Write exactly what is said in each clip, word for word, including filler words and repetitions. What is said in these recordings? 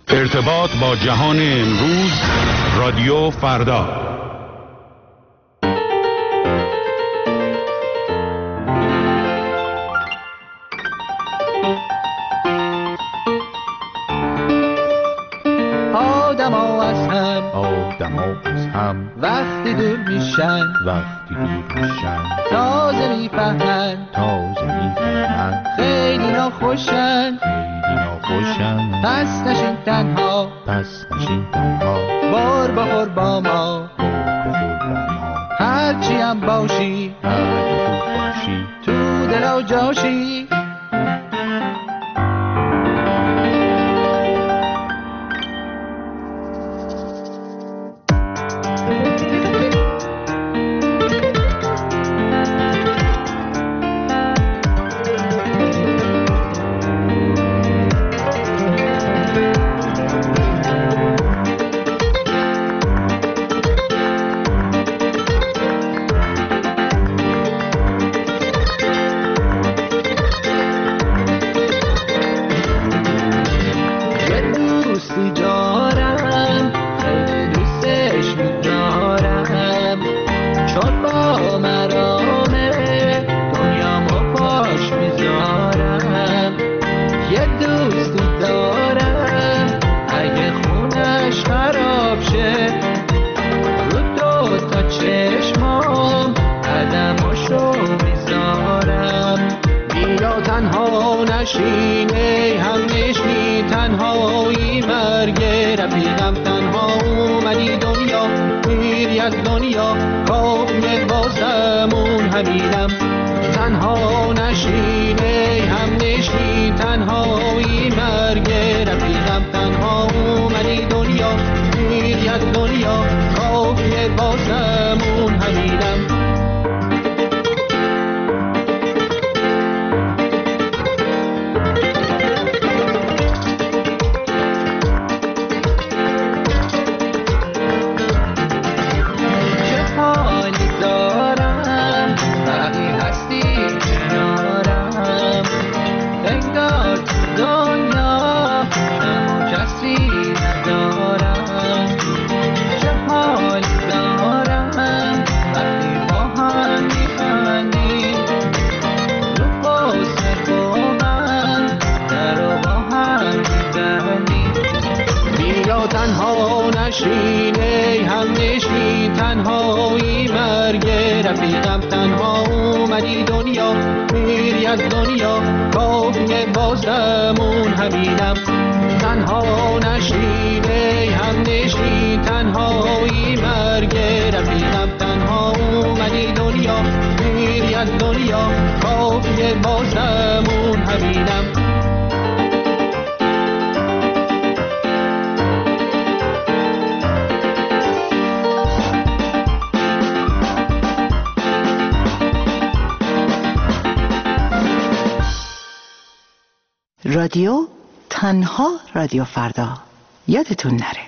ارتباط با جهان امروز، رادیو فردا. آدما از هم آدما از هم وقتی دور میشن وقتی دور میشن تازه میفهمن تازه میفهمن خیلی ناخوشن خیلی ناخوشن. پس نشین تنها پس نشین تنها بار بخور با ما بار بخور با ما. هرچی هم باشی هرچی خوب باشی تو دل و جاشی. رادیو تنها رادیو فردا، یادتون نره.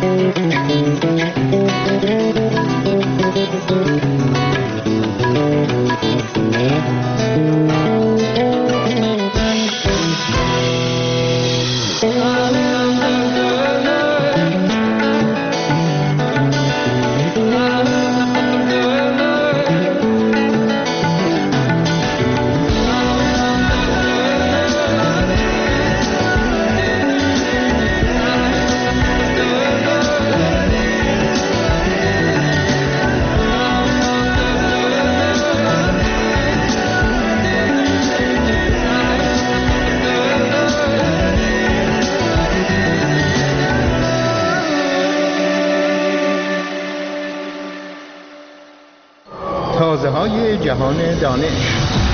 تازه های جهان دانش.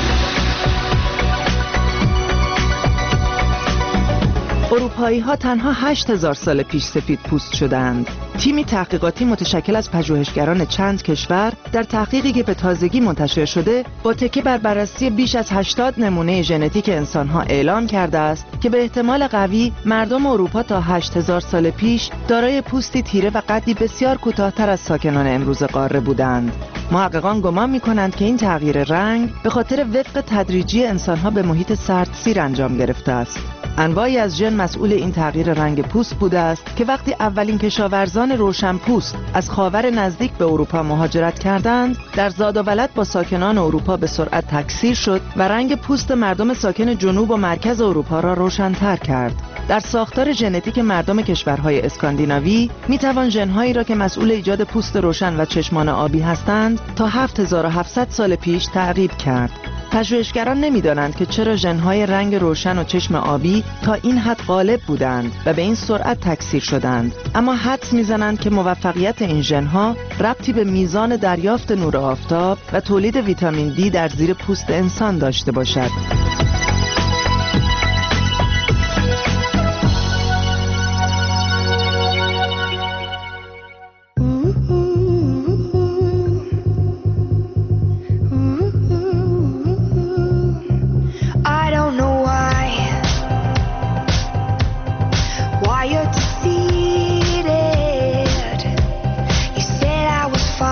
اروپایی ها تنها هشت هزار سال پیش سفید پوست شدند. تیمی تحقیقاتی متشکل از پژوهشگران چند کشور در تحقیقی که به تازگی منتشر شده با تکیه بر بررسی بیش از هشتاد نمونه ژنتیک انسان‌ها اعلام کرده است که به احتمال قوی مردم اروپا تا هشت هزار سال پیش دارای پوستی تیره و قدی بسیار کوتاه‌تر از ساکنان امروز قاره بودند. محققان گمان می‌کنند که این تغییر رنگ به خاطر وفق تدریجی انسان‌ها به محیط سردسیر انجام گرفته است. انواعی از ژن مسئول این تغییر رنگ پوست بوده است که وقتی اولین کشاورزان روشن پوست از خاور نزدیک به اروپا مهاجرت کردند، در زاد و ولد با ساکنان اروپا به سرعت تکثیر شد و رنگ پوست مردم ساکن جنوب و مرکز اروپا را روشن‌تر کرد. در ساختار ژنتیک مردم کشورهای اسکاندیناوی میتوان ژن‌هایی را که مسئول ایجاد پوست روشن و چشمان آبی هستند تا هفت هزار و هفتصد سال پیش تعقیب کرد. پژوهشگران نمی‌دانند که چرا ژن‌های رنگ روشن و چشم آبی تا این حد غالب بودند و به این سرعت تکثیر شدند، اما حدس می‌زنند که موفقیت این ژن‌ها ربطی به میزان دریافت نور آفتاب و تولید ویتامین دی در زیر پوست انسان داشته باشد.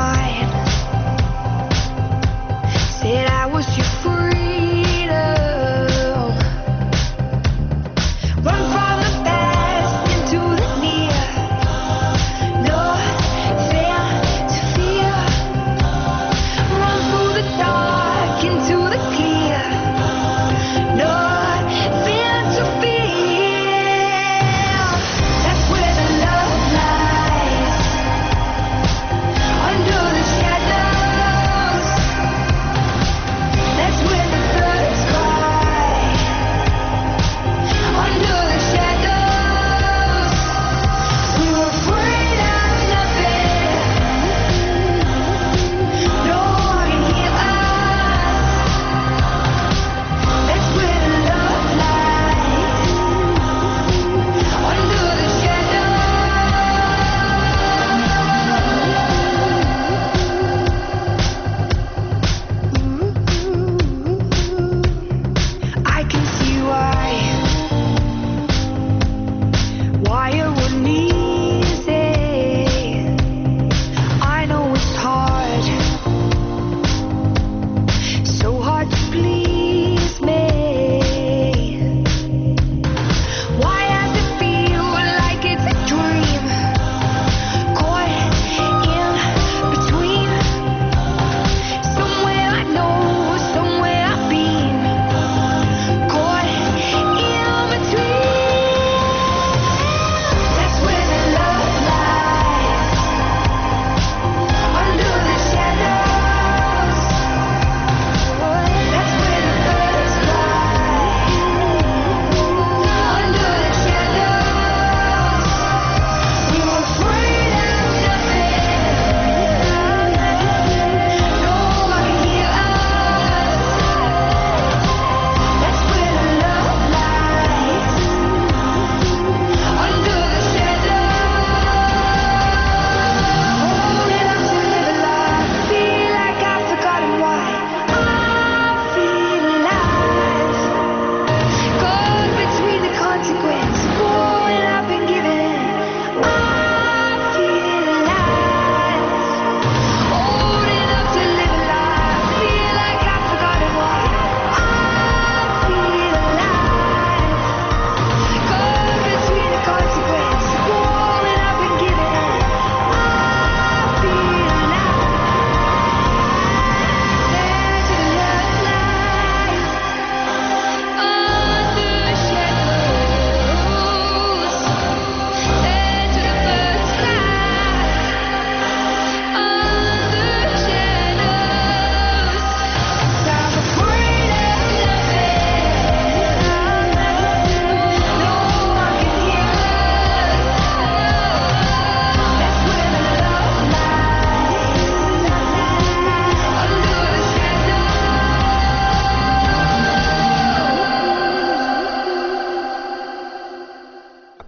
Said I was your freedom.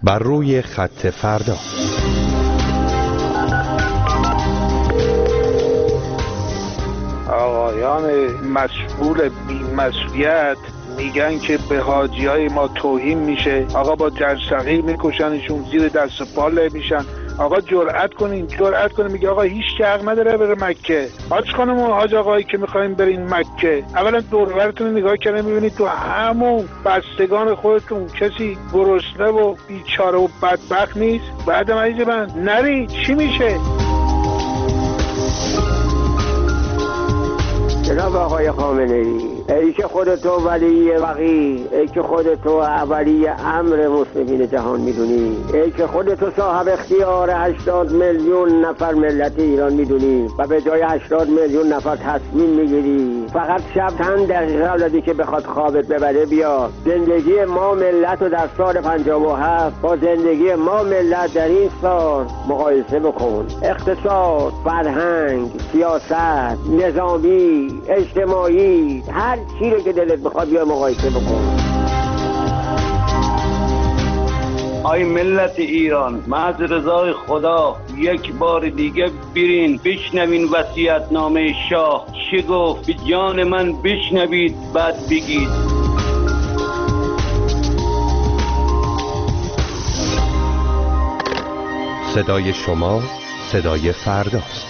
بر روی خط فردا. آقایان مسئول بی‌مسئولیت میگن که به حاجی های ما توهین میشه، آقا با جرثقیل میکشنشون، زیر دست و پا له میشن. آقا جرأت کنین، جرأت کنین. میگه آقا هیچ کی حق نداره بره مکه. حاج خانم و حاج آقایی که میخواین برین مکه، اولا دور و برتون نگاه کردین میبینید تو همون بستگان خودتون کسی گرسنه و بیچاره و بدبخت نیست. بعد عزیز من نری چی میشه؟ جناب آقای خامنه‌ای، ای که خودتو ولی وقی، ای که خودتو اولی امر مسلمین جهان میدونی، ای که خودتو صاحب اختیار هشتاد میلیون نفر ملت ایران میدونی و به جای هشتاد میلیون نفر تصمیم میگیری فقط شب چند دقیقه قبل که بخواد خوابت ببره بیا زندگی ما ملت رو در سال پنجاه و هفت با زندگی ما ملت در این سال مقایسه بکن. اقتصاد، فرهنگ، سیاست، نظامی، اجتماعی، هر چی رو که دلت بخواد بیا مقایسه بکن. آی ملت ایران، محض رضای خدا یک بار دیگه برین بشنوین وصیت‌نامه شاه چه گفت. به جان من بشنوید بعد بگید. صدای شما صدای فرداست.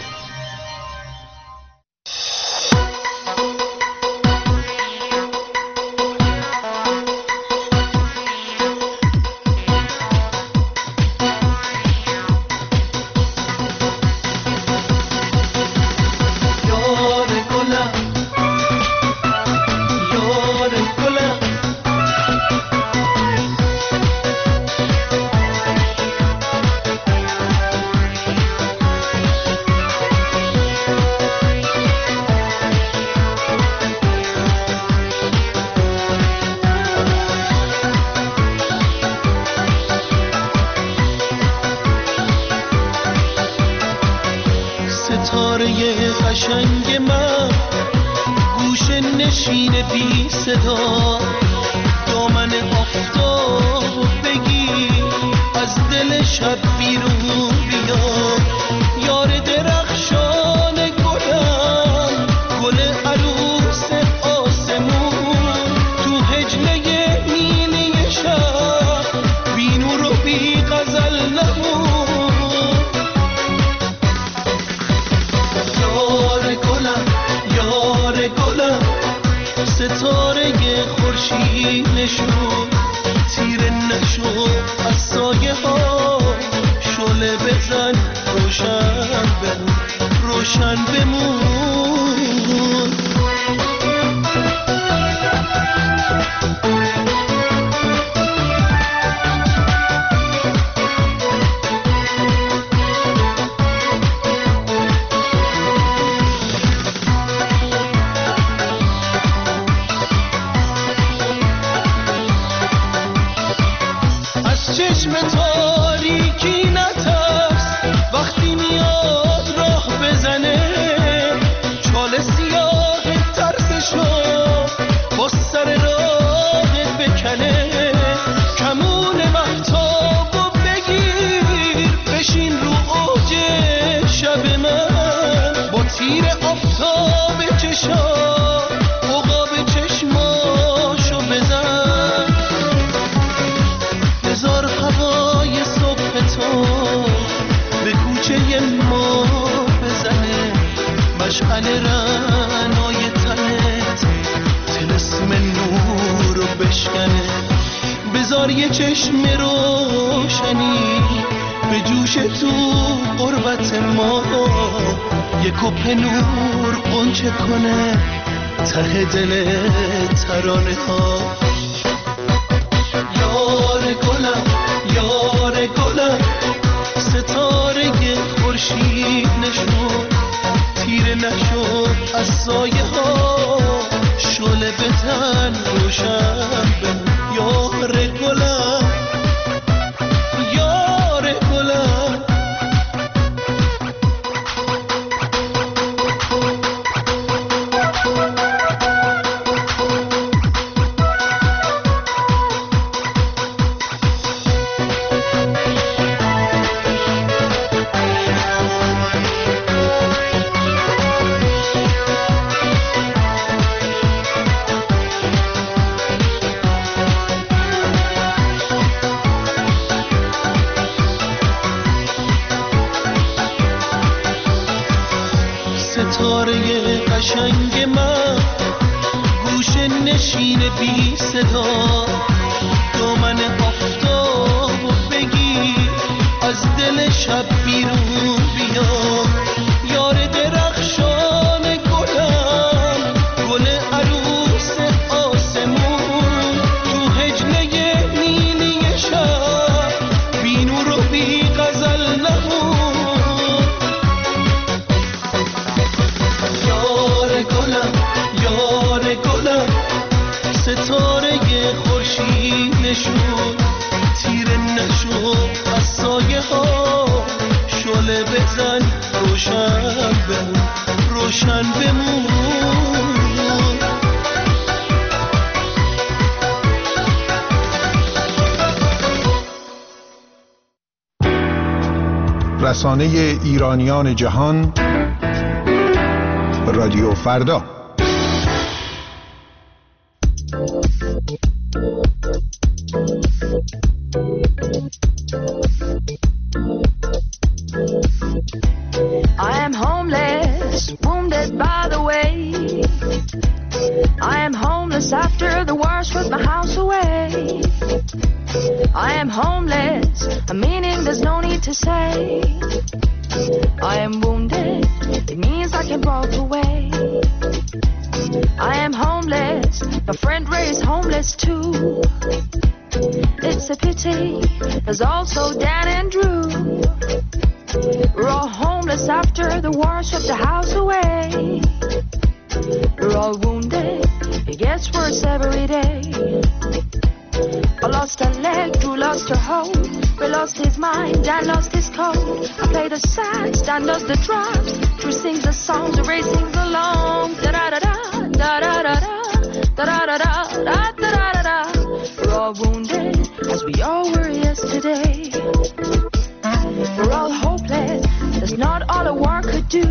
قشنگ من گوشه نشین بی صدا، دامن آفتاب بگی از دل شب بیرون بیا. یار درخشان گلم، گل عروس آسمون، تو هجله نیلی شب بی نور و بی غزل نمون. ستاره خورشید نشون، تیره نشو از سایه ها، شعله بزن روشن بمون، روشن بمون. چشم تاریکی نترس وقتی میاد راه بزنه، چاله سیاه ترسشو با سر راهت بکنه. کمون مهتابو بگیر بشین رو اوج شب من، با تیر آفتاب چشا عقاب چشماشو بزن. هزار هوای صبح تو به کوچه ما بزنه، مشعل رعنای تنت طلسم نور رو بشکنه. بذار یه چشم روشنی به جوش تو قربت ما، یه کپ نور قنچه کنه ته دل ترانه ها. یار گلم، یار گلم، ستاره خورشید نشون، تیره نشو از سایه ها، شعله بزن روشن بمون. یار گلم، یار گلم. چنگ من گوشه نشین بی صدا دامن آفتابو بگیر از دل شب بیرون بیا یار درخشان گلم گل عروس آسمون تو هجله نیلی شب بی نور و بی غزل نمون یار گلم یار گلم ستاره خورشید نشون تیره نشو از سایه ها شعله بزن روشن بمون روشن بمون رسانه ایرانیان جهان رادیو فردا. I am homeless, wounded by the way. I am homeless after the war stripped my house away. I am homeless, a meaning there's no need to say. I am wounded, it means I can walk away. I am homeless, my friend Ray is homeless too. It's a pity, there's also Dan and Drew. We're all homeless after the war stripped the house away. We're all wounded, it gets worse every day. I lost a leg, Drew lost her hope. Ray lost his mind, Dan lost his coat. I play the sax, Dan does the drums. Drew sings the songs, Ray sings along. Da-da-da-da, da-da-da-da, da-da-da-da, da-da-da-da. We're all wounded, as we all were yesterday. We're all hopeless, that's not all a war could do.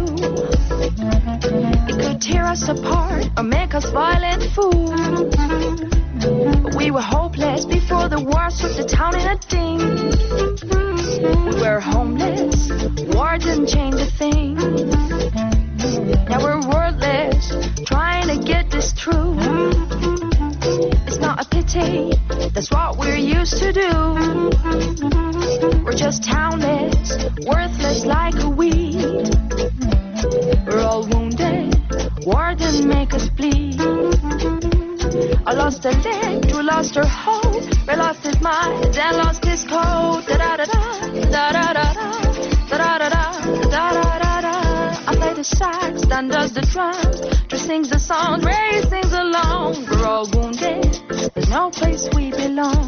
It could tear us apart or make us violent fools. But we were hopeless before the war swept the town in a ding. We were homeless, war didn't change a thing. Now we're wordless, trying to get this true. It's not a pity, that's what we're used to do. We're just townless, worthless like a weed. We're all wounded, war didn't make us bleed. I lost a leg, Drew lost her hope. Ray lost his mind, Dan lost his coat. Da-da-da-da, da-da-da-da, da-da-da-da, da-da-da-da. I play the sax, Dan does the drums. Drew sings the songs, Ray sings along. We're all wounded, there's no place we belong.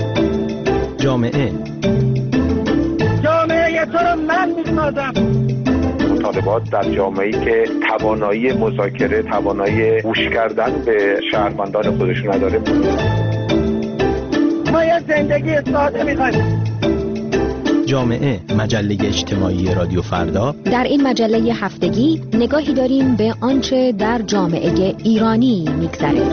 جامعه جامعه تو رو من میسازم. مطالبات در جامعه‌ای که توانایی مذاکره، توانایی گوش کردن به شهروندان خودش نداره. ما یه زندگی ساده می‌خوایم. جامعه، مجله اجتماعی رادیو فردا. در این مجله هفتگی نگاهی داریم به آنچه در جامعه ایرانی می‌گذره.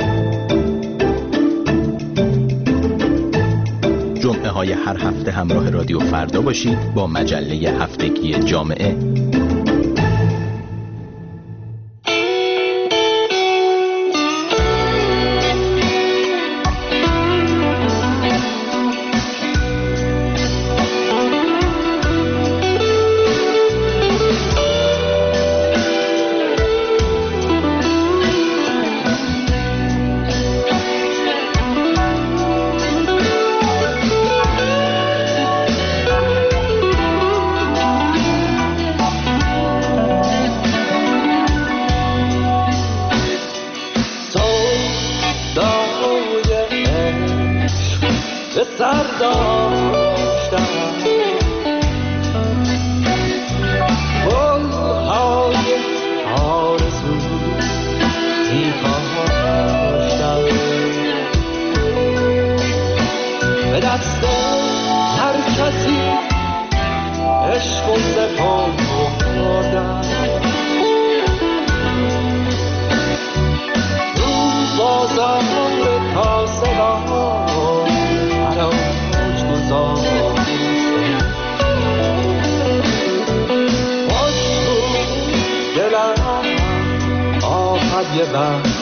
جمعه های هر هفته همراه رادیو فردا باشید با مجله هفتگی جامعه. یه وقت